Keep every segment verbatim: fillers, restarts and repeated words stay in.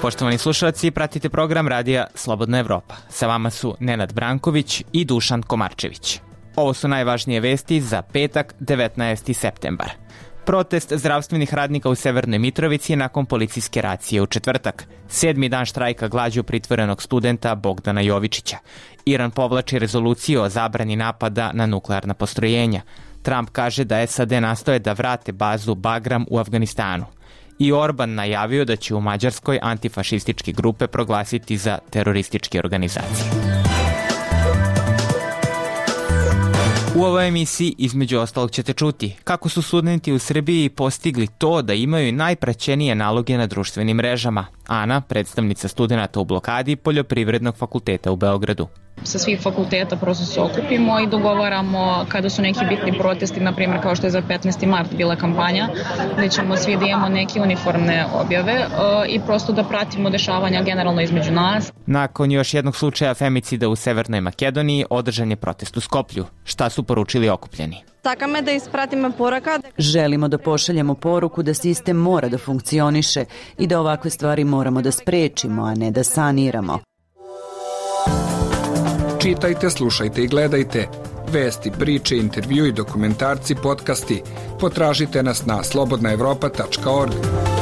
Poštovani slušalci, pratite program radija Slobodna Evropa. Sa vama su Nenad Branković i Dušan Komarčević. Ovo su najvažnije vesti za petak, devetnaesti septembar. Protest zdravstvenih radnika u Severnoj Mitrovici nakon policijske racije u četvrtak. Sedmi dan štrajka glađu pritvorenog studenta Bogdana Jovičića. Iran povlači rezoluciju o zabrani napada na nuklearna postrojenja. Trump kaže da S A D nastoje da vrate bazu Bagram u Afganistanu. I Orban najavio da će u Mađarskoj antifašističke grupe proglasiti za terorističke organizacije. U ovoj emisiji između ostalog ćete čuti kako su studenti u Srbiji postigli to da imaju najpraćenije naloge na društvenim mrežama. Ana, predstavnica studenata u blokadi Poljoprivrednog fakulteta u Beogradu. Sa svih fakulteta prosto se okupimo i dogovaramo kada su neki bitni protesti, na primjer kao što je za petnaesti mart bila kampanja, gde ćemo svi da imamo neke uniformne objave i prosto da pratimo dešavanja generalno između nas. Nakon još jednog slučaja femicida u Severnoj Makedoniji održan je protest u Skoplju. Šta su poručili okupljeni? Takame da ispratimo poruka. Želimo da pošaljemo poruku da sistem mora da funkcioniše i da ovakve stvari moramo da sprečimo, a ne da saniramo. Čitajte, slušajte i gledajte. Vesti, priče, intervju i dokumentarci, podcasti. Potražite nas na slobodna evropa tačka org.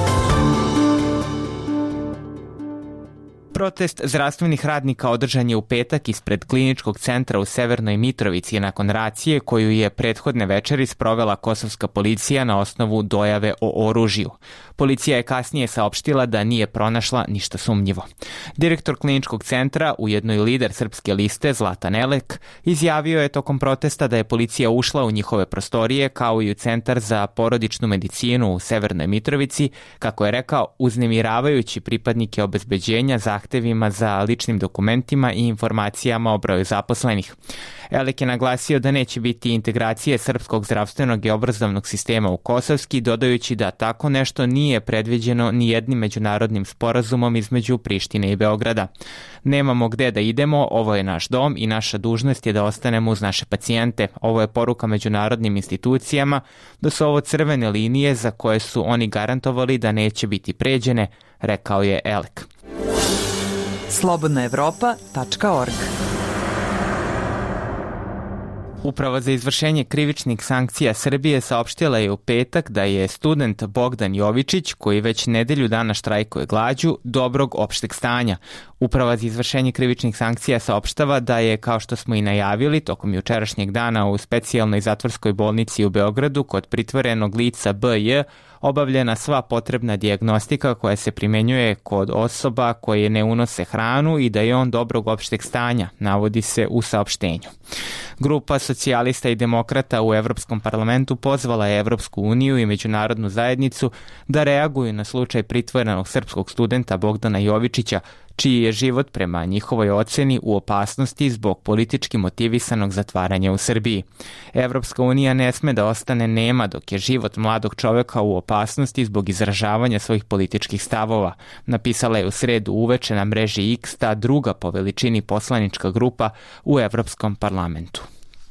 Protest zdravstvenih radnika održan je u petak ispred kliničkog centra u Severnoj Mitrovici nakon racije koju je prethodne večeri sprovela kosovska policija na osnovu dojave o oružju. Policija je kasnije saopštila da nije pronašla ništa sumnjivo. Direktor kliničkog centra, ujedno i lider Srpske liste, Zlatan Elek, izjavio je tokom protesta da je policija ušla u njihove prostorije kao i u Centar za porodičnu medicinu u Severnoj Mitrovici, kako je rekao, uznemiravajući pripadnike obezbeđenja zahtevima za ličnim dokumentima i informacijama o broju zaposlenih. Elek je naglasio da neće biti integracije srpskog zdravstvenog i obrazovnog sistema u kosovski, dodajući da tako nešto nije predviđeno ni jednim međunarodnim sporazumom između Prištine i Beograda. Nemamo gde da idemo, ovo je naš dom i naša dužnost je da ostanemo uz naše pacijente. Ovo je poruka međunarodnim institucijama da su ovo crvene linije za koje su oni garantovali da neće biti pređene, rekao je Elek. slobodna evropa tačka org. Uprava za izvršenje krivičnih sankcija Srbije saopštila je u petak da je student Bogdan Jovičić, koji već nedelju dana štrajkuje glađu, dobrog opšteg stanja. Uprava za izvršenje krivičnih sankcija saopštava da je, kao što smo i najavili, tokom jučerašnjeg dana u specijalnoj zatvorskoj bolnici u Beogradu kod pritvorenog lica B J obavljena sva potrebna dijagnostika koja se primenjuje kod osoba koje ne unose hranu i da je on dobrog opšteg stanja, navodi se u saopštenju. Grupa socijalista i demokrata u Evropskom parlamentu pozvala je Evropsku uniju i međunarodnu zajednicu da reaguju na slučaj pritvorenog srpskog studenta Bogdana Jovičića, čiji je život prema njihovoj oceni u opasnosti zbog politički motivisanog zatvaranja u Srbiji. Evropska unija ne sme da ostane nema dok je život mladog čoveka u opasnosti zbog izražavanja svojih političkih stavova, napisala je u sredu uveče na mreži X ta druga po veličini poslanička grupa u Evropskom parlamentu.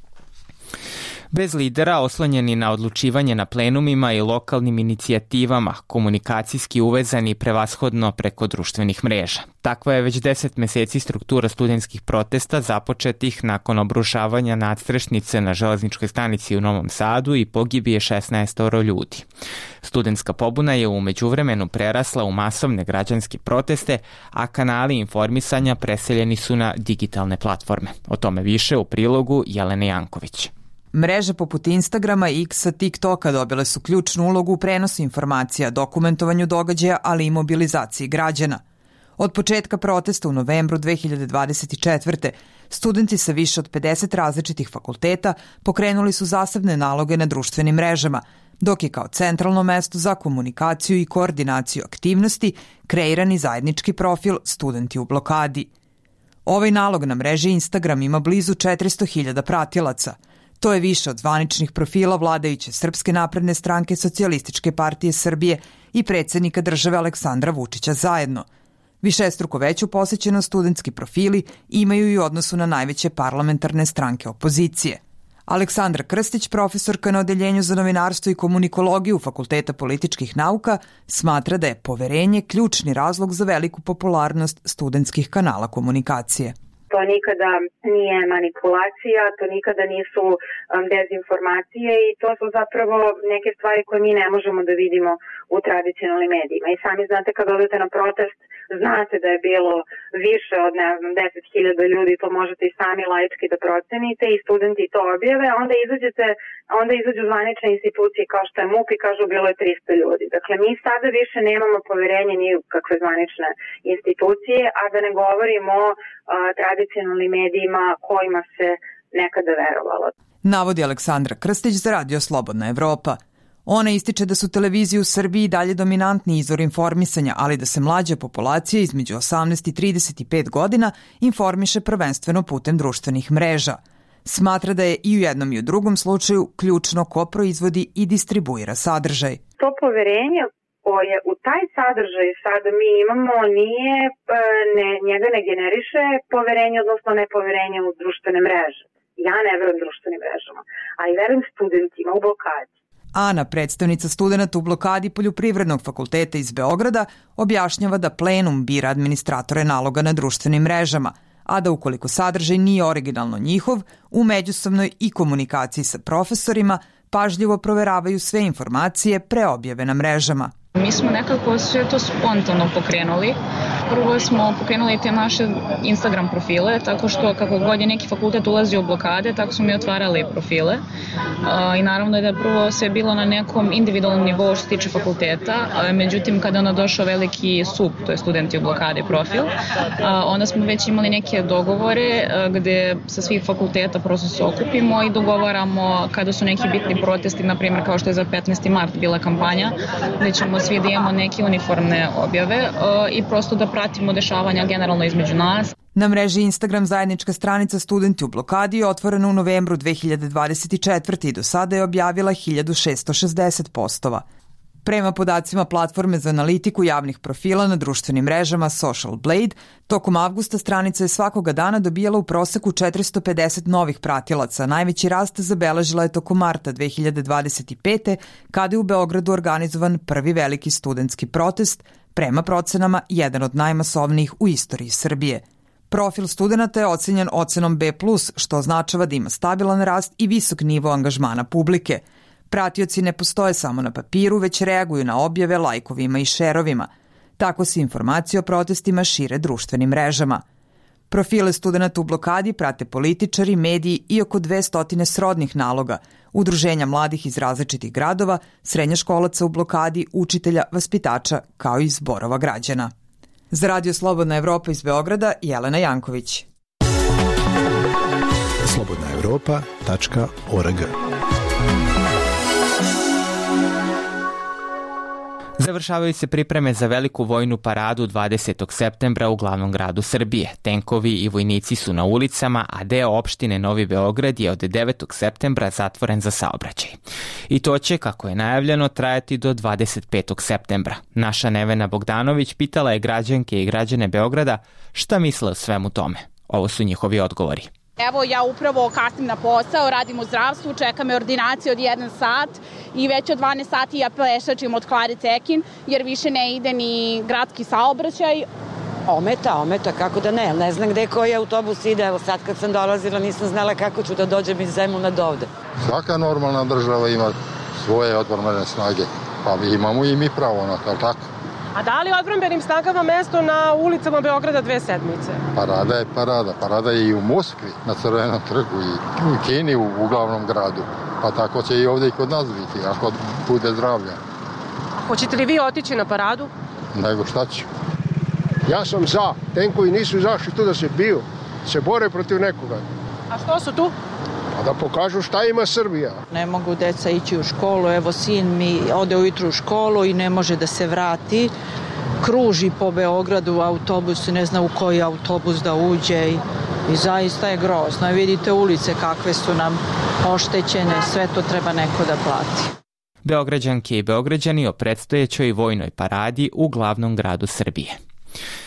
Bez lidera, oslonjeni na odlučivanje na plenumima i lokalnim inicijativama, komunikacijski uvezani prevashodno preko društvenih mreža. Takva je već deset meseci struktura studentskih protesta započetih nakon obrušavanja nadstrešnice na železničkoj stanici u Novom Sadu i pogibije šesnaestoro ljudi. Studentska pobuna je u međuvremenu prerasla u masovne građanske proteste, a kanali informisanja preseljeni su na digitalne platforme. O tome više u prilogu Jelene Janković. Mreže poput Instagrama, X-a, TikToka dobile su ključnu ulogu u prenosu informacija, dokumentovanju događaja, ali i mobilizaciji građana. Od početka protesta u novembru dve hiljade dvadeset četvrte. studenti sa više od pedeset različitih fakulteta pokrenuli su zasebne naloge na društvenim mrežama, dok je kao centralno mesto za komunikaciju i koordinaciju aktivnosti kreiran i zajednički profil Studenti u blokadi. Ovaj nalog na mreži Instagram ima blizu četiristo hiljada pratilaca. To je više od zvaničnih profila vladajuće Srpske napredne stranke, Socijalističke partije Srbije i predsjednika države Aleksandra Vučića zajedno. Višestruko veću posjećenost studentski profili imaju i u odnosu na najveće parlamentarne stranke opozicije. Aleksandra Krstić, profesorka na Odeljenju za novinarstvo i komunikologiju Fakulteta političkih nauka, smatra da je poverenje ključni razlog za veliku popularnost studentskih kanala komunikacije. To nikada nije manipulacija, to nikada nisu um, dezinformacije i to su zapravo neke stvari koje mi ne možemo da vidimo u tradicionalnim medijima. I sami znate kad odete na protest, znate da je bilo više od, ne znam, deset hiljada ljudi, to možete i sami laički da procenite i studenti to objave, a onda izađete, onda izađu zvanične institucije kao što je M U P i kažu bilo je trista ljudi. Dakle, mi sada više nemamo poverenje ni u kakve zvanične institucije, a da ne govorimo o a, tradicionalnim medijima kojima se nekada verovalo. Navodi Aleksandra Krstić za Radio Slobodna Evropa. Ona ističe da su televizije u Srbiji dalje dominantni izvor informisanja, ali da se mlađa populacija između osamnaest i trideset pet godina informiše prvenstveno putem društvenih mreža. Smatra da je i u jednom i u drugom slučaju ključno ko proizvodi i distribuira sadržaj. To poverenje koje u taj sadržaj sada mi imamo nije, ne, njega ne generiše poverenje, odnosno nepoverenje u društvene mreže. Ja ne verujem društvenim mrežama, ali verujem studentima u blokadi. Ana, predstavnica studenata u blokadi Poljoprivrednog fakulteta iz Beograda, objašnjava da plenum bira administratore naloga na društvenim mrežama, a da ukoliko sadržaj nije originalno njihov, u međusobnoj i komunikaciji sa profesorima pažljivo proveravaju sve informacije pre objave na mrežama. Mi smo nekako sve to spontano pokrenuli. Prvo smo pokrenuli te naše Instagram profile, tako što kako god je neki fakultet ulazio u blokade, tako smo mi otvarali profile. I naravno je da prvo sve bilo na nekom individualnom nivou što se tiče fakulteta, međutim kada ono došao veliki S U P, to je studenti u blokade profil, onda smo već imali neke dogovore gde sa svih fakulteta prosto se okupimo i dogovaramo kada su neki bitni protesti, na primjer kao što je za petnaesti mart bila kampanja, gde ćemo svi da imamo neke uniformne objave i prosto da pratimo dešavanja generalno između nas. Na mreži Instagram zajednička stranica Studenti u blokadi je otvorena u novembru dve hiljade dvadeset četvrte. i do sada je objavila hiljadu šessto šezdeset postova. Prema podacima platforme za analitiku javnih profila na društvenim mrežama Social Blade, tokom avgusta stranica je svakoga dana dobijala u proseku četiristo pedeset novih pratilaca. Najveći rast zabeležila je tokom marta dve hiljade dvadeset pete. kada je u Beogradu organizovan prvi veliki studentski protest, prema procenama jedan od najmasovnijih u istoriji Srbije. Profil studenata je ocenjen ocenom B plus, što označava da ima stabilan rast i visok nivo angažmana publike. Pratioci ne postoje samo na papiru, već reaguju na objave lajkovima i šerovima. Tako se informacije o protestima šire društvenim mrežama. Profile studenata u blokadi prate političari, mediji i oko dvesta srodnih naloga, udruženja mladih iz različitih gradova, srednjoškolaca u blokadi, učitelja, vaspitača, kao i zborova građana. Za Radio Slobodna Evropa iz Beograda, Jelena Janković. slobodna evropa tačka org. Završavaju se pripreme za veliku vojnu paradu dvadesetog septembra u glavnom gradu Srbije. Tenkovi i vojnici su na ulicama, a deo opštine Novi Beograd je od devetog septembra zatvoren za saobraćaj. I to će, kako je najavljeno, trajati do dvadeset petog septembra. Naša Nevena Bogdanović pitala je građanke i građane Beograda šta misle o svemu tome. Ovo su njihovi odgovori. Evo, ja upravo kasnim na posao, radim u zdravstvu, čeka me ordinacija od jedan sat i već od dvanaest sati ja pešačim od Klare Cekin jer više ne ide ni gradski saobraćaj. Ometa, ometa, kako da ne, ne znam gde koji autobus ide, evo sad kad sam dolazila nisam znala kako ću da dođem iz Zemuna do ovde. Svaka normalna država ima svoje odbrambene snage, pa imamo i mi pravo na to, tako? A da li odbrambenim snagama mesto na ulicama Beograda dve sedmice? Parada je parada. Parada je i u Moskvi, na Crvenom trgu, i u Kini, u, u glavnom gradu. Pa tako će i ovde i kod nas biti, ako bude zdravlja. A hoćete li vi otići na paradu? Nego šta ću? Ja sam za. Tenkovi nisu izašli tu da se biju. Se bore protiv nekoga. A što su tu? A da pokažu šta ima Srbija. Ne mogu deca ići u školu, evo sin mi ode ujutru u školu i ne može da se vrati. Kruži po Beogradu autobus, ne zna u koji autobus da uđe i, i zaista je grozno. Vidite ulice kakve su nam oštećene, sve to treba neko da plati. Beograđanke i Beograđani o predstojećoj vojnoj paradi u glavnom gradu Srbije.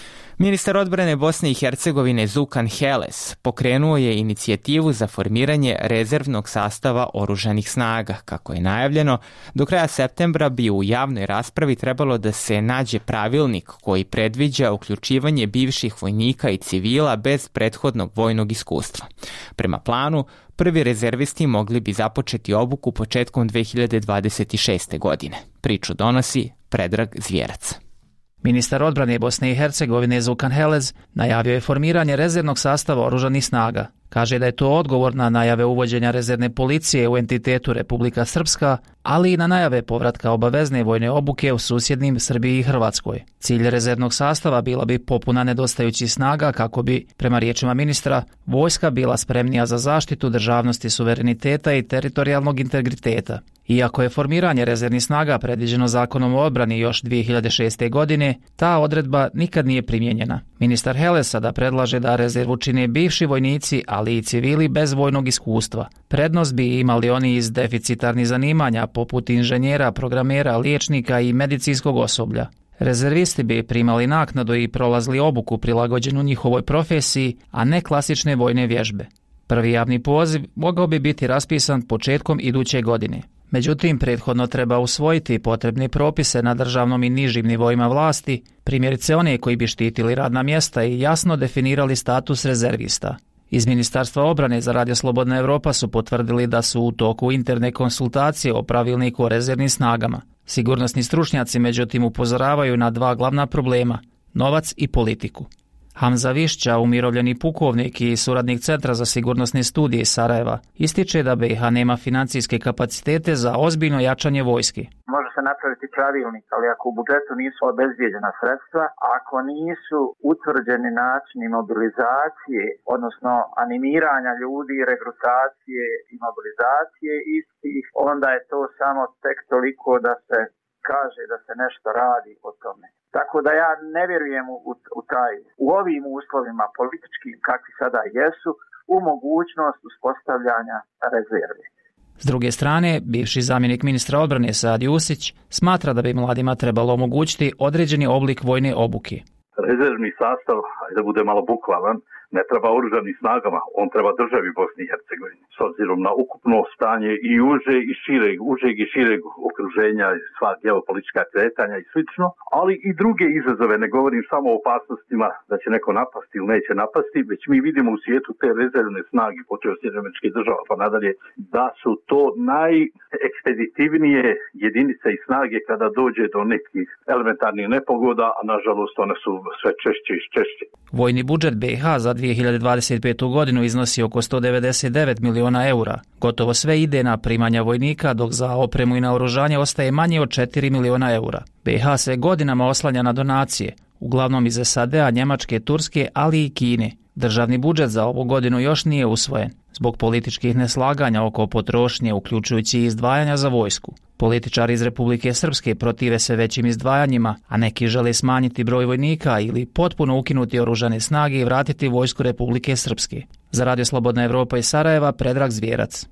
Ministar odbrane Bosne i Hercegovine Zukan Heles pokrenuo je inicijativu za formiranje rezervnog sastava oružanih snaga. Kako je najavljeno, do kraja septembra bi u javnoj raspravi trebalo da se nađe pravilnik koji predviđa uključivanje bivših vojnika i civila bez prethodnog vojnog iskustva. Prema planu, prvi rezervisti mogli bi započeti obuku početkom dve hiljade dvadeset šeste. godine. Priču donosi Predrag Zvjerac. Ministar odbrane Bosne i Hercegovine Zukan Heles najavio je formiranje rezervnog sastava oružanih snaga. Kaže da je to odgovor na najave uvođenja rezervne policije u entitetu Republika Srpska, ali i na najave povratka obavezne vojne obuke u susjednim Srbiji i Hrvatskoj. Cilj rezervnog sastava bila bi popuna nedostajućih snaga kako bi, prema riječima ministra, vojska bila spremnija za zaštitu državnosti, suvereniteta i teritorijalnog integriteta. Iako je formiranje rezervnih snaga predviđeno zakonom o odbrani još dvije hiljade šeste. godine, ta odredba nikad nije primijenjena. Ministar Heles sada predlaže da rezervu čine bivši vojnici, ali i civili bez vojnog iskustva. Prednost bi imali oni iz deficitarnih zanimanja poput inženjera, programera, liječnika i medicinskog osoblja. Rezervisti bi primali naknadu i prolazili obuku prilagođenu njihovoj profesiji, a ne klasične vojne vježbe. Prvi javni poziv mogao bi biti raspisan početkom iduće godine. Međutim, prethodno treba usvojiti potrebne propise na državnom i nižim nivoima vlasti, primjerice one koji bi štitili radna mjesta i jasno definirali status rezervista. Iz Ministarstva obrane za Radio Slobodna Evropa su potvrdili da su u toku interne konsultacije o pravilniku o rezervnim snagama. Sigurnosni stručnjaci međutim upozoravaju na dva glavna problema – novac i politiku. Hamza Višća, umirovljeni pukovnik i suradnik Centra za sigurnosne studije iz Sarajeva, ističe da B i H nema financijske kapacitete za ozbiljno jačanje vojske. Može se napraviti pravilnik, ali ako u budžetu nisu obezbijeđena sredstva, ako nisu utvrđeni načini mobilizacije, odnosno animiranja ljudi, regrutacije i mobilizacije istih, onda je to samo tek toliko da se kaže da se nešto radi o tome. Tako da ja ne vjerujem u, u taj, u ovim uslovima političkim kakvi sada jesu, u mogućnost uspostavljanja rezerve. S druge strane, bivši zamjenik ministra odbrane Saad Jusić smatra da bi mladima trebalo omogućiti određeni oblik vojne obuke. Rezervni sastav, da bude malo bukvalan, ne treba oružanim snagama, on treba državi Bosni i Hercegovine. S obzirom na ukupno stanje i uže i šireg, užeg i šireg okruženja, sva geopolitička kretanja i slično, ali i druge izazove, ne govorim samo o opasnostima da će neko napasti ili neće napasti, već mi vidimo u svijetu te rezervne snage, počeo od Sjedinjenih Američkih Država pa nadalje, da su to najekspeditivnije jedinice i snage kada dođe do nekih elementarnih nepogoda, a nažalost one su sve češće i češće. Vojni budžet B i H za dvije hiljade dvadeset petu. godinu iznosi oko sto devedeset devet miliona eura. Gotovo sve ide na primanja vojnika, dok za opremu i naoružanje ostaje manje od četiri miliona eura. B i H se godinama oslanja na donacije, uglavnom iz S A D-a, Njemačke, Turske, ali i Kine. Državni budžet za ovu godinu još nije usvojen, zbog političkih neslaganja oko potrošnje, uključujući i izdvajanja za vojsku. Političari iz Republike Srpske protive se većim izdvajanjima, a neki žele smanjiti broj vojnika ili potpuno ukinuti oružane snage i vratiti vojsku Republike Srpske. Za Radio Slobodna Evropa iz Sarajeva, Predrag Zvjerac.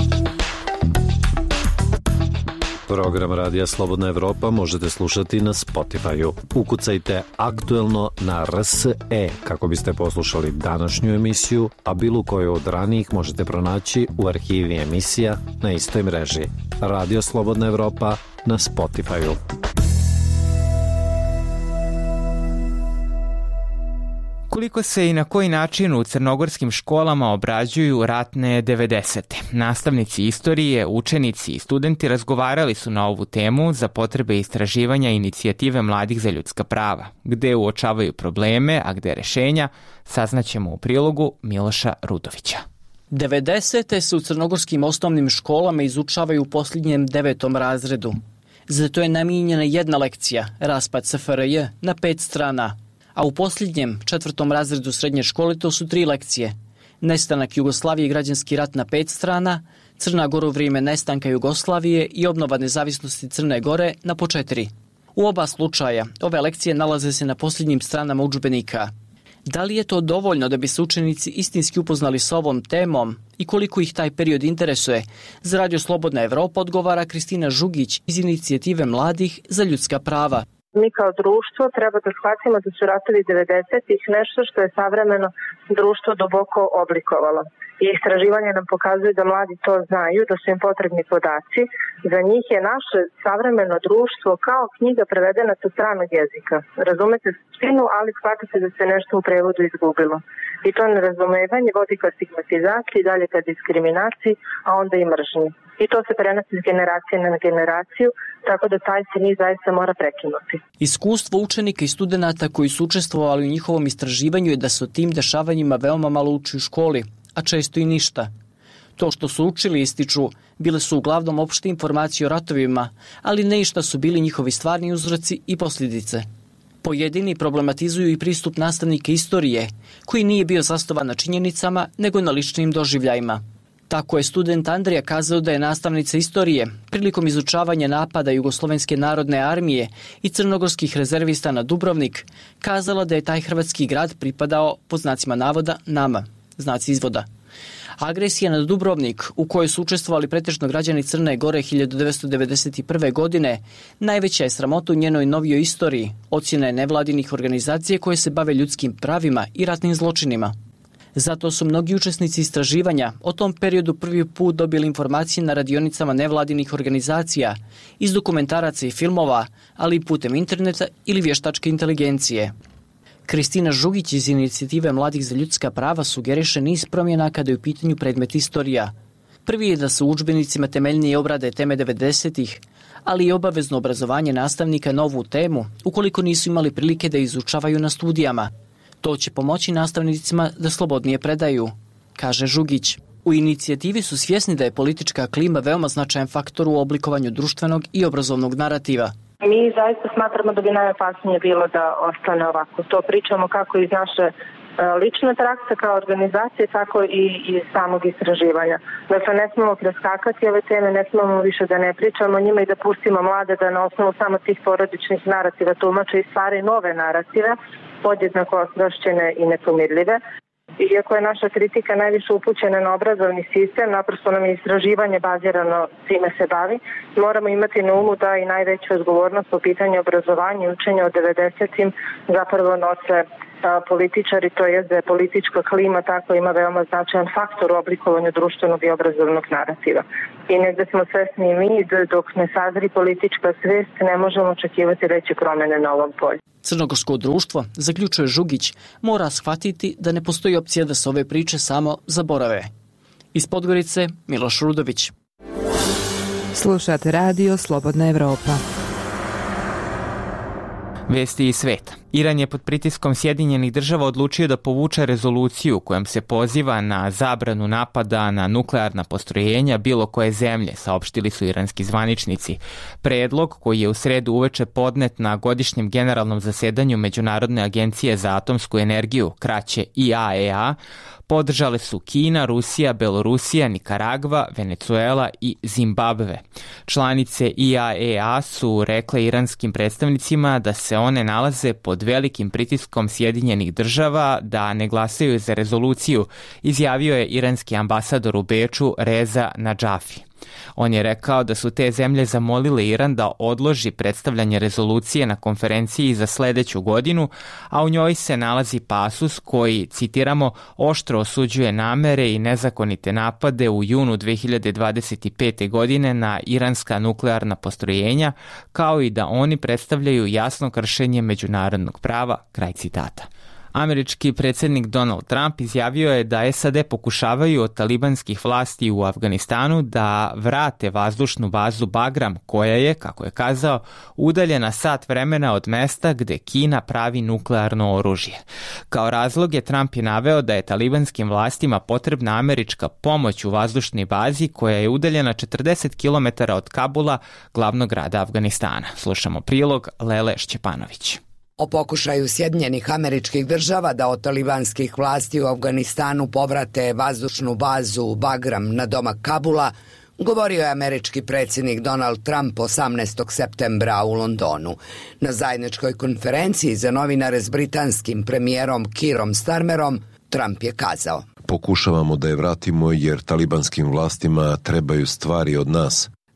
Program Radija Slobodna Evropa možete slušati na Spotify-u. Ukucajte aktuelno na R S E kako biste poslušali današnju emisiju, a bilo koju od ranijih možete pronaći u arhivi emisija na istoj mreži. Radio Slobodna Evropa na Spotify-u. Koliko se i na koji način u crnogorskim školama obrađuju ratne devedesete. Nastavnici istorije, učenici i studenti razgovarali su na ovu temu za potrebe istraživanja inicijative Mladih za ljudska prava, gde uočavaju probleme, a gde rešenja, saznaćemo u prilogu Miloša Rudovića. devedesete se u crnogorskim osnovnim školama izučavaju u posljednjem devetom razredu. Zato je namijenjena jedna lekcija, raspad S F R J, na pet strana. A u posljednjem, četvrtom razredu srednje škole to su tri lekcije. Nestanak Jugoslavije i građanski rat na pet strana, Crna Gora u vrijeme nestanka Jugoslavije i obnova nezavisnosti Crne Gore na po četiri. U oba slučaja, ove lekcije nalaze se na posljednjim stranama udžbenika. Da li je to dovoljno da bi se učenici istinski upoznali s ovom temom i koliko ih taj period interesuje? Za Radio Slobodna Evropa odgovara Kristina Žugić iz inicijative Mladih za ljudska prava. Mi kao društvo treba da shvatimo da su ratovi devedesetih nešto što je savremeno društvo duboko oblikovalo. I istraživanje nam pokazuje da mladi to znaju, da su im potrebni podaci. Za njih je naše savremeno društvo kao knjiga prevedena sa stranog jezika. Razumete suštinu, ali shvatate da se nešto u prevodu izgubilo. I to nerazumevanje vodi ka stigmatizaciji, dalje ka diskriminaciji, a onda i mržnji. I to se prenosi iz generacije na generaciju, tako da taj se niz zaista mora prekinuti. Iskustvo učenika i studenata koji su učestvovali u njihovom istraživanju je da se o tim dešavanjima veoma malo uči u školi, a često i ništa. To što su učili, ističu, bile su uglavnom opšte informacije o ratovima, ali ne i šta su bili njihovi stvarni uzroci i posljedice. Pojedini problematizuju i pristup nastavnika istorije, koji nije bio zasnovan na činjenicama, nego na ličnim doživljajima. Tako je student Andrija kazao da je nastavnica istorije prilikom izučavanja napada Jugoslovenske narodne armije i crnogorskih rezervista na Dubrovnik kazala da je taj hrvatski grad pripadao, pod znacima navoda, nama, znaci izvoda. Agresija na Dubrovnik, u kojoj su učestvovali pretežno građani Crne Gore hiljadu devetsto devedeset prve. godine, najveća je sramota u njenoj novijoj istoriji, ocjena je nevladinih organizacija koje se bave ljudskim pravima i ratnim zločinima. Zato su mnogi učesnici istraživanja o tom periodu prvi put dobili informacije na radionicama nevladinih organizacija, iz dokumentaraca i filmova, ali i putem interneta ili vještačke inteligencije. Kristina Žugić iz Inicijative mladih za ljudska prava sugeriše niz promjena kada je u pitanju predmet istorija. Prvi je da se u udžbenicima temeljnije obrade teme devedesetih, ali i obavezno obrazovanje nastavnika na ovu temu, ukoliko nisu imali prilike da izučavaju na studijama. To će pomoći nastavnicima da slobodnije predaju, kaže Žugić. U inicijativi su svjesni da je politička klima veoma značajan faktor u oblikovanju društvenog i obrazovnog narativa. Mi zaista smatramo da bi najopasnije bilo da ostane ovako. To pričamo kako iz naše lične prakse kao organizacije, tako i iz samog istraživanja. Dakle, ne smemo preskakati ove teme, ne smemo više da ne pričamo o njima i da pustimo mlade da na osnovu samo tih porodičnih narativa tumače i stvari nove narative, podjednako osvrašćene i nepomirljive. Iako je naša kritika najviše upućena na obrazovni sistem, naprosto nam je istraživanje bazirano time se bavi, moramo imati na umu da i najveću odgovornost po pitanju obrazovanja i učenja od devedesetim zapravo nose političari, to je da je politička klima tako ima veoma značajan faktor u oblikovanju društvenog i obrazovnog narativa. I negde smo svesni i mi, dok ne sazri politička svest, ne možemo očekivati veće promene na ovom polju. Crnogorsko društvo, zaključuje Žugić, mora shvatiti da ne postoji opcija da se ove priče samo zaborave. Iz Podgorice, Miloš Rudović. Slušate radio Slobodna Evropa. Vesti iz sveta. Iran je pod pritiskom Sjedinjenih država odlučio da povuče rezoluciju kojom se poziva na zabranu napada na nuklearna postrojenja bilo koje zemlje, saopštili su iranski zvaničnici. Predlog, koji je u sredu uveče podnet na godišnjem generalnom zasedanju Međunarodne agencije za atomsku energiju, kraće I A E A, podržale su Kina, Rusija, Belorusija, Nikaragva, Venecuela i Zimbabve. Članice I A E A su rekle iranskim predstavnicima da se one nalaze pod velikim pritiskom Sjedinjenih država da ne glasaju za rezoluciju, izjavio je iranski ambasador u Beču Reza Nadžafi. On je rekao da su te zemlje zamolile Iran da odloži predstavljanje rezolucije na konferenciji za sledeću godinu, a u njoj se nalazi pasus koji, citiramo, oštro osuđuje namere i nezakonite napade u junu dve hiljade dvadeset pete. godine na iranska nuklearna postrojenja, kao i da oni predstavljaju jasno kršenje međunarodnog prava, kraj citata. Američki predsjednik Donald Trump izjavio je da S A D pokušavaju od talibanskih vlasti u Afganistanu da vrate vazdušnu bazu Bagram, koja je, kako je kazao, udaljena sat vremena od mesta gde Kina pravi nuklearno oružje. Kao razlog je Trump je naveo da je talibanskim vlastima potrebna američka pomoć u vazdušnoj bazi koja je udaljena četrdeset kilometara od Kabula, glavnog grada Afganistana. Slušamo prilog Lele Šćepanović. O pokušaju Sjedinjenih Američkih Država da od talibanskih vlasti u Afganistanu povrate vazdušnu bazu Bagram na domak Kabula govorio je američki predsjednik Donald Trump osamnaestog septembra u Londonu. Na zajedničkoj konferenciji za novinare s britanskim premijerom Keerom Starmerom Trump je kazao: Pokušavamo da je vratimo jer talibanskim vlastima trebaju stvari od nas.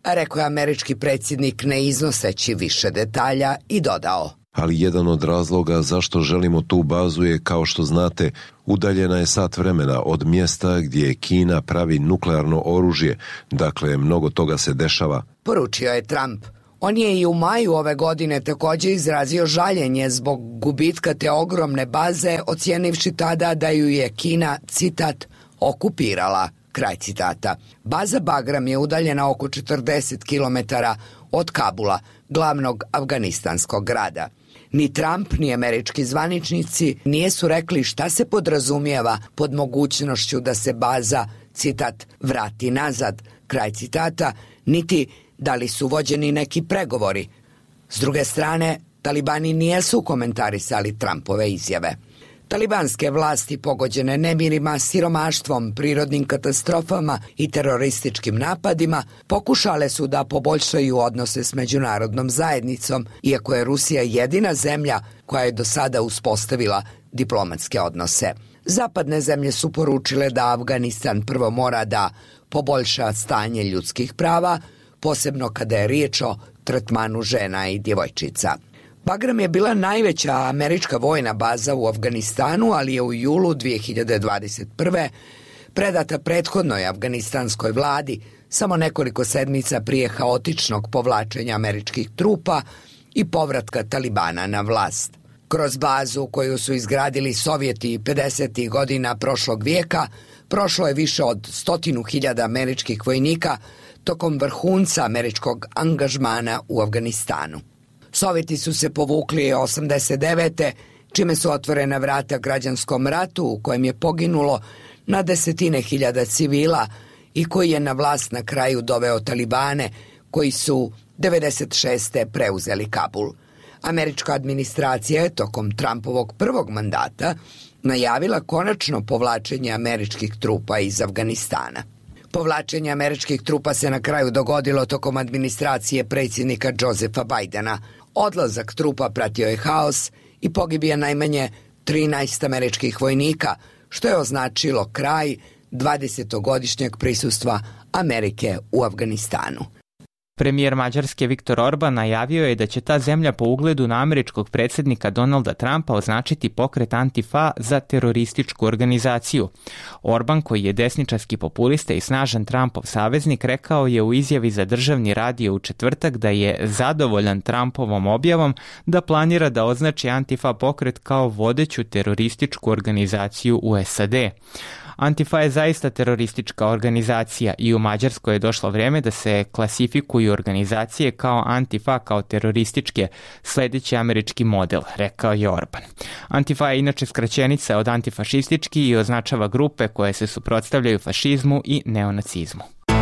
a rekao je američki predsjednik ne iznoseći više detalja i dodao. Ali jedan od razloga zašto želimo tu bazu je, kao što znate, udaljena je sat vremena od mjesta gdje Kina pravi nuklearno oružje, dakle mnogo toga se dešava. Poručio je Trump. On je i u maju ove godine također izrazio žaljenje zbog gubitka te ogromne baze, ocijenivši tada da ju je Kina, citat, okupirala, kraj citata. Baza Bagram je udaljena oko četrdeset kilometara od Kabula, glavnog afganistanskog grada. Ni Trump, ni američki zvaničnici nisu rekli šta se podrazumijeva pod mogućnošću da se baza, citat, vrati nazad, kraj citata, niti da li su vođeni neki pregovori. S druge strane, talibani nijesu komentarisali Trumpove izjave. Talibanske vlasti pogođene nemirima, siromaštvom, prirodnim katastrofama i terorističkim napadima pokušale su da poboljšaju odnose s međunarodnom zajednicom, iako je Rusija jedina zemlja koja je do sada uspostavila diplomatske odnose. Zapadne zemlje su poručile da Afganistan prvo mora da poboljša stanje ljudskih prava, posebno kada je riječ o tretmanu žena i djevojčica. Bagram je bila najveća američka vojna baza u Afganistanu, ali je u julu dvije hiljade dvadeset prve predata prethodnoj afganistanskoj vladi samo nekoliko sedmica prije haotičnog povlačenja američkih trupa i povratka Talibana na vlast. Kroz bazu koju su izgradili Sovjeti pedesetih godina prošlog vijeka prošlo je više od stotinu hiljada američkih vojnika tokom vrhunca američkog angažmana u Afganistanu. Sovjeti su se povukli osamdeset devete čime su otvorena vrata građanskom ratu u kojem je poginulo na desetine hiljada civila i koji je na vlast na kraju doveo Talibane, koji su devedeset šeste preuzeli Kabul. Američka administracija je tokom Trumpovog prvog mandata najavila konačno povlačenje američkih trupa iz Afganistana. Povlačenje američkih trupa se na kraju dogodilo tokom administracije predsjednika Josepha Bidena. Odlazak trupa pratio je haos i pogibija najmanje trinaest američkih vojnika, što je označilo kraj dvadesetogodišnjeg prisustva Amerike u Afganistanu. Premijer Mađarske Viktor Orban najavio je da će ta zemlja po ugledu na američkog predsjednika Donalda Trumpa označiti pokret Antifa za terorističku organizaciju. Orban, koji je desničarski populista i snažan Trumpov saveznik, rekao je u izjavi za državni radio u četvrtak da je zadovoljan Trumpovom objavom da planira da označi Antifa pokret kao vodeću terorističku organizaciju u S A D. Antifa je zaista teroristička organizacija i u Mađarskoj je došlo vrijeme da se klasifikuju organizacije kao Antifa, kao terorističke, sljedeći američki model, rekao je Orban. Antifa je inače skraćenica od antifašistički i označava grupe koje se suprotstavljaju fašizmu i neonacizmu.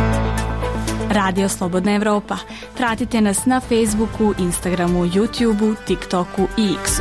Radio Slobodna Evropa. Pratite nas na Facebooku, Instagramu, YouTubeu, TikToku i X-u.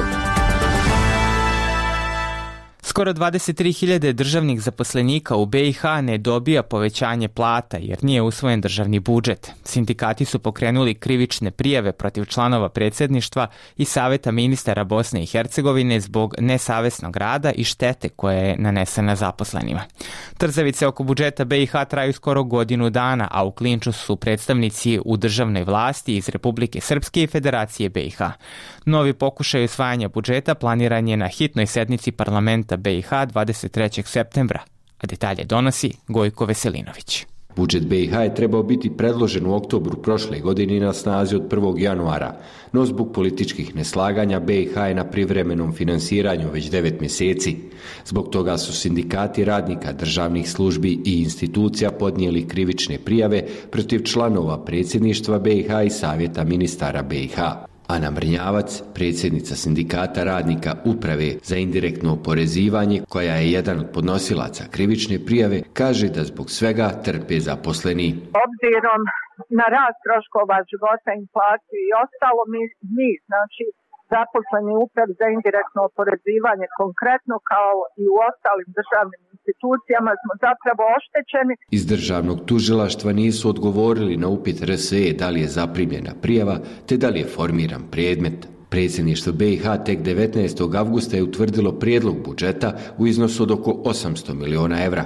Skoro dvadeset tri hiljade državnih zaposlenika u B i H ne dobija povećanje plata jer nije usvojen državni budžet. Sindikati su pokrenuli krivične prijave protiv članova predsjedništva i Saveta ministara Bosne i Hercegovine zbog nesavesnog rada i štete koja je nanesena zaposlenima. Trzavice oko budžeta B i H traju skoro godinu dana, a u klinču su predstavnici u državnoj vlasti iz Republike Srpske i Federacije B i H. Novi pokušaj usvajanja budžeta planiran je na hitnoj sednici parlamenta B i H dvadeset trećeg septembra, a detalje donosi Gojko Veselinović. Budžet B i H je trebao biti predložen u oktobru prošle godine na snazi od prvog januara, no zbog političkih neslaganja B i H je na privremenom finansiranju već devet mjeseci. Zbog toga su sindikati radnika državnih službi i institucija podnijeli krivične prijave protiv članova predsjedništva B i H i Savjeta ministara B i H. Ana Mrnjavac, predsjednica sindikata radnika Uprave za indirektno oporezivanje, koja je jedan od podnosilaca krivične prijave, kaže da zbog svega trpe zaposleni. Obzirom na rast troškova života, inflaciju i ostalo, mi, mi znači zaposleni u Upravi za indirektno oporezivanje, konkretno kao i u ostalim državnim institucijama, smo zapravo oštećeni. Iz državnog tužilaštva nisu odgovorili na upit R S E da li je zaprimljena prijava, te da li je formiran predmet. Predsjedništvo B i H tek devetnaestog avgusta je utvrdilo prijedlog budžeta u iznosu od oko osamsto miliona evra.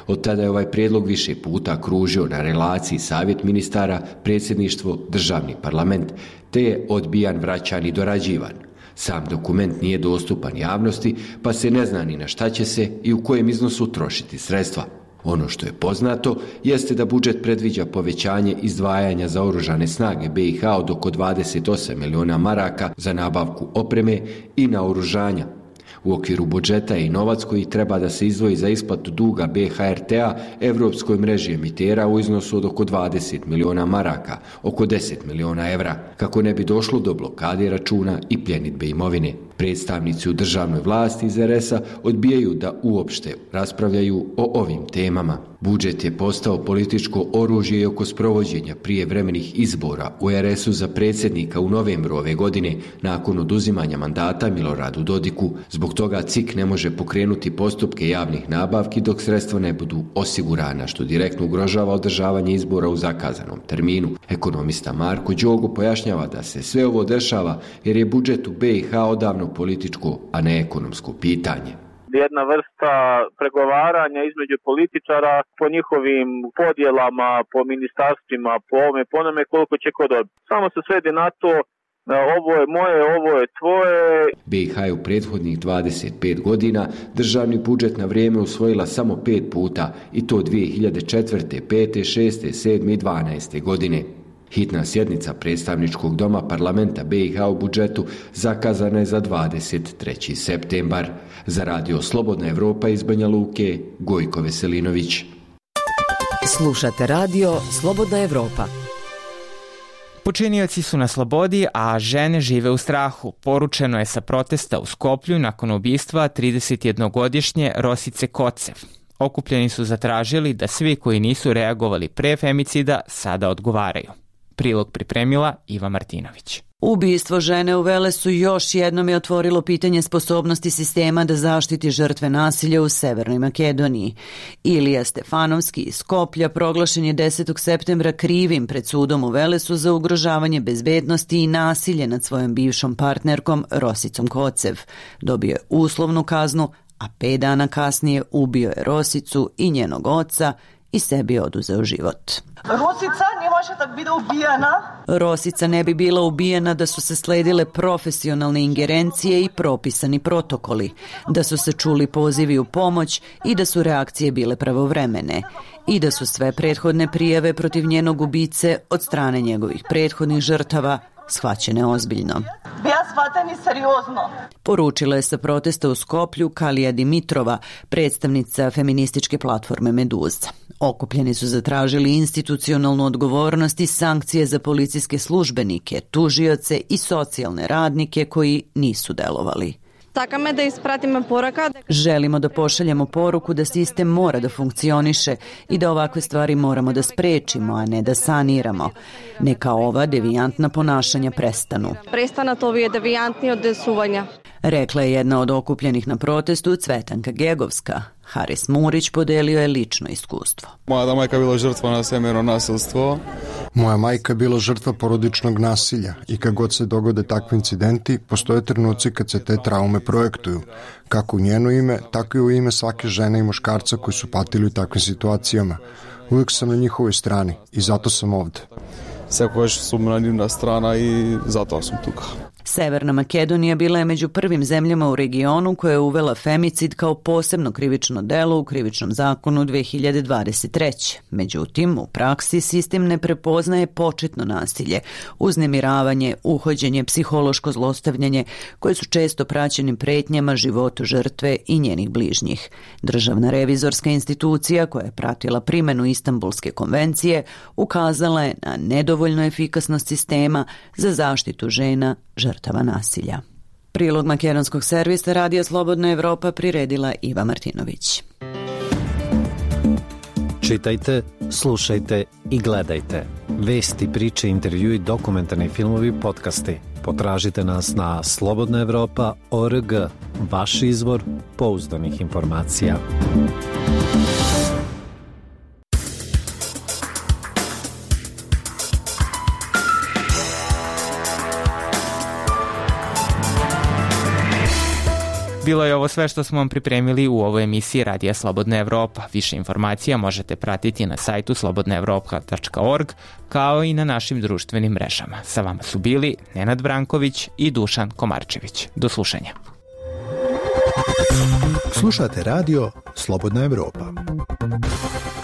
Od tada je ovaj prijedlog više puta kružio na relaciji Savjet ministara, predsjedništvo, državni parlament, te je odbijan, vraćan i dorađivan. Sam dokument nije dostupan javnosti, pa se ne zna ni na šta će se i u kojem iznosu trošiti sredstva. Ono što je poznato jeste da budžet predviđa povećanje izdvajanja za oružane snage B i H od oko dvadeset osam miliona maraka za nabavku opreme i naoružanja. U okviru budžeta je i novac koji treba da se izdvoji za isplatu duga B H R T-a Evropskoj mreži emitera u iznosu od oko dvadeset miliona maraka, oko deset miliona evra, kako ne bi došlo do blokade računa i pljenidbe imovine. Predstavnici u državnoj vlasti iz R S-a odbijaju da uopšte raspravljaju o ovim temama. Budžet je postao političko oružje i oko sprovođenja prijevremenih izbora u R S-u za predsjednika u novembru ove godine nakon oduzimanja mandata Miloradu Dodiku. Zbog toga C I K ne može pokrenuti postupke javnih nabavki dok sredstva ne budu osigurana, što direktno ugrožava održavanje izbora u zakazanom terminu. Ekonomista Marko Đogo pojašnjava da se sve ovo dešava jer je budžet u B i H odavno političko, a ne ekonomsko pitanje. Jedna vrsta pregovaranja između političara po njihovim podjelama, po ministarstvima, po ovome, po onome koliko će ko dobiti. Samo se svedi na to, ovo je moje, ovo je tvoje. B i H je u prethodnih dvadeset pet godina državni budžet na vrijeme usvojila samo pet puta, i to dvije hiljade četvrte, pete, šeste, sedme i dvanaeste godine. Hitna sjednica predstavničkog doma parlamenta B i H u budžetu zakazana je za dvadeset treći septembar. Za radio Slobodna Evropa iz Banja Luke, Gojko Veselinović. Slušate radio Slobodna Evropa. Počinioci su na slobodi, a žene žive u strahu. Poručeno je sa protesta u Skoplju nakon ubistva tridesetjednogodišnje Rosice Kocev. Okupljeni su zatražili da svi koji nisu reagovali pre femicida sada odgovaraju. Prilog pripremila Iva Martinović. Ubistvo žene u Velesu još jednom je otvorilo pitanje sposobnosti sistema da zaštiti žrtve nasilja u Severnoj Makedoniji. Ilija Stefanovski iz Skoplja proglašen je desetog septembra krivim pred sudom u Velesu za ugrožavanje bezbednosti i nasilje nad svojom bivšom partnerkom Rosicom Kocev. Dobio je uslovnu kaznu, a pet dana kasnije ubio je Rosicu i njenog oca i sebi oduzeo život. Rosica ne može tak biti ubijena. Rosica ne bi bila ubijena da su se sledile profesionalne ingerencije i propisani protokoli, da su se čuli pozivi u pomoć i da su reakcije bile pravovremene i da su sve prethodne prijave protiv njenog ubice od strane njegovih prethodnih žrtava shvaćene ozbiljno. Bija shvateni seriozno. Poručila je sa protesta u Skoplju Kalija Dimitrova, predstavnica feminističke platforme Meduza. Okupljeni su zatražili institucionalnu odgovornost i sankcije za policijske službenike, tužioce i socijalne radnike koji nisu delovali. Takame da ispratimo poruka. Želimo da pošaljemo poruku da sistem mora da funkcioniše i da ovakve stvari moramo da sprečimo, a ne da saniramo. Neka ova devijantna ponašanja prestanu. Prestanat ovije devijantni odesuvanja. Rekla je jedna od okupljenih na protestu Cvetanka Gegovska. Haris Murić podelio je lično iskustvo. Moja majka je bila žrtva na semero nasilstvo. Moja majka je bila žrtva porodičnog nasilja i kad god se dogode takvi incidenti, postoje trenuci kad se te traume projektuju, kako u njeno ime, tako i u ime svake žene i muškarca koji su patili u takvim situacijama. Uvijek sam na njihovoj strani i zato sam ovde. Sekoš su mranjivna strana i zato sam tuka. Severna Makedonija bila je među prvim zemljama u regionu koja je uvela femicid kao posebno krivično delo u krivičnom zakonu dve hiljade dvadeset treće. Međutim, u praksi sistem ne prepoznaje početno nasilje, uznemiravanje, uhođenje, psihološko zlostavljanje, koje su često praćeni pretnjama životu žrtve i njenih bližnjih. Državna revizorska institucija koja je pratila primenu Istanbulske konvencije ukazala je na nedovoljnu efikasnost sistema za zaštitu žena žrtava nasilja. Prilog makedonskog servisa Radija Slobodna Evropa priredila Iva Martinović. Čitajte, slušajte i gledajte. Vesti, priče, intervjui, dokumentarni filmovi, podcasti. Potražite nas na slobodna evropa tačka org, vaš izvor pouzdanih informacija. Bilo je ovo sve što smo vam pripremili u ovoj emisiji Radija Slobodna Evropa. Više informacija možete pratiti na sajtu slobodna evropa tačka org kao i na našim društvenim mrežama. Sa vama su bili Nenad Branković i Dušan Komarčević. Do slušanja. Slušate radio Slobodna Evropa.